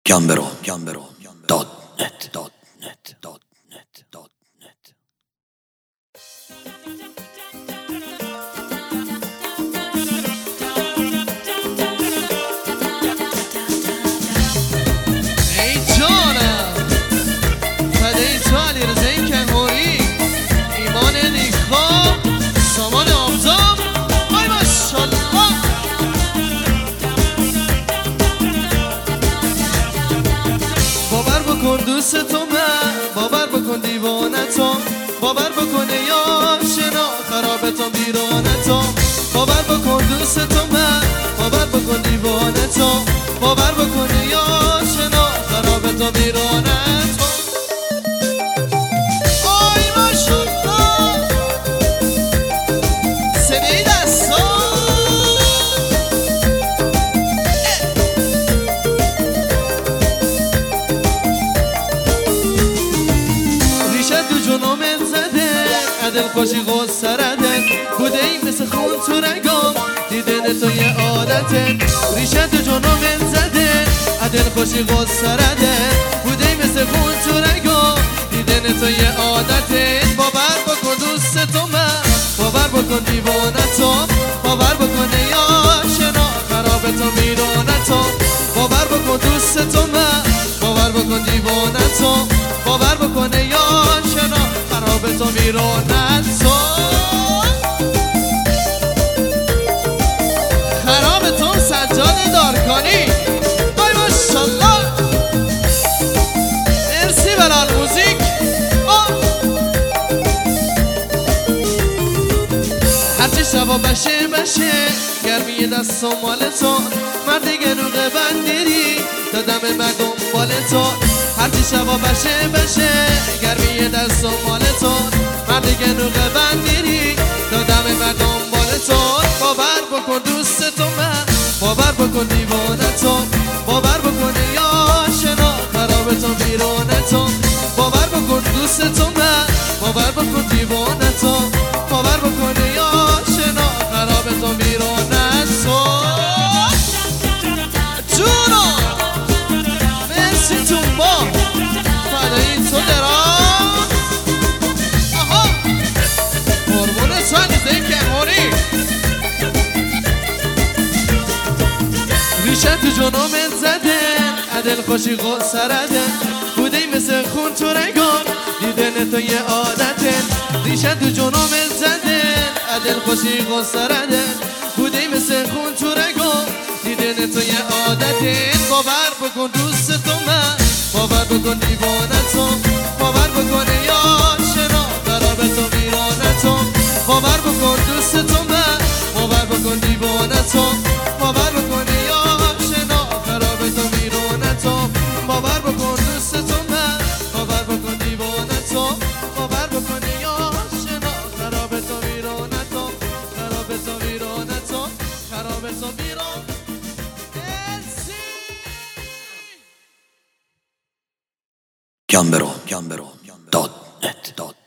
Gambero.net. ای جانم فدای تو علی رضای کنهوری، ایمان نیکخواه، سامان آفتاب. آی ماشالله. باور بکن دوست تو من، باور بکن دیوانه تو، باور بکن یا شنا خراب تو بیرانه تو، باور بکن دوست تو من، باور بکن دیوانه تو، باور بکن یا شنا خراب تو بیرانه تو. آی ماشالله صدای دستا. ریشه تو جنومت زده، عدل خوشی غصرده، بوده ای مثل خون تو رگام، دیدن تو یه عادته. ریشه تو جنومت زده، عدل خوشی غصرده، بوده ای مثل خون تو رگام، دیدن تو یه عادته. باور بکن دوست تو من، باور بکن دیوانه تو، باور بکن یا شنا خراب تو میرانه تو، باور بکن دوست تو من، باور بکن دیوانه تو، باور بکن یا شنا خراب تو میرانه تو. خراب تو سجاد دارکانی. آی ماشالله. مرسی برال موزیک. هرچی شبا بشه گرمی دست و مال تو، مرد گنوغ بندیری دادم مگم بال تو. هرچی شبا بشه گرمی دست و مال تو، مرد گنوغ بندیری دادم مگم بال تو. باور بکن دوست تو من، باور بکن دیوانه تو، باور بکن یا شنا خراب تو بیرانه تو، باور بکن دوست تو من، باور بکن دیوانه تو، باور بکن یا شنا خراب تو بیرانه تو. جونو مرسی تو با فدایی تو درام. آها قربون تو علیزه کنهوری. ریشه تو جنومت زده، عدل خوشی غصرده، بوده ای مثل خون تو رگام، دیدن تو یه عادته. ریشه تو جنومت زده، عدل خوشی غصرده، بوده ای مثل خون تو رگام، دیدن تو یه عادته. باور بکن دوست تو من، باور بکن دیوانه تو، باور بکن یا شنا خراب تو میرانه تو، باور بکن دوست تو من، باور بکن دیوانه تو، باور بکن یا شنا خراب تو میرانه تو، باور بکن دوست تو من، باور بکن دیوانه تو، باور بکن یا شنا خراب تو میرانه تو، خراب تو میرانه تو، خراب تو میرانه. Gambero.net.